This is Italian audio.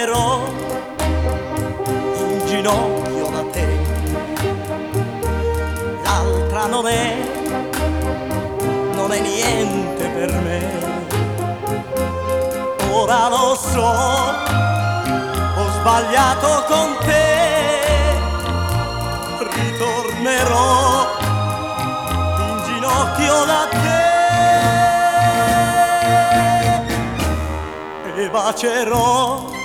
ritornerò in ginocchio da te. L'altra non è niente per me. Ora lo so, ho sbagliato con te. Ritornerò in ginocchio da te e bacerò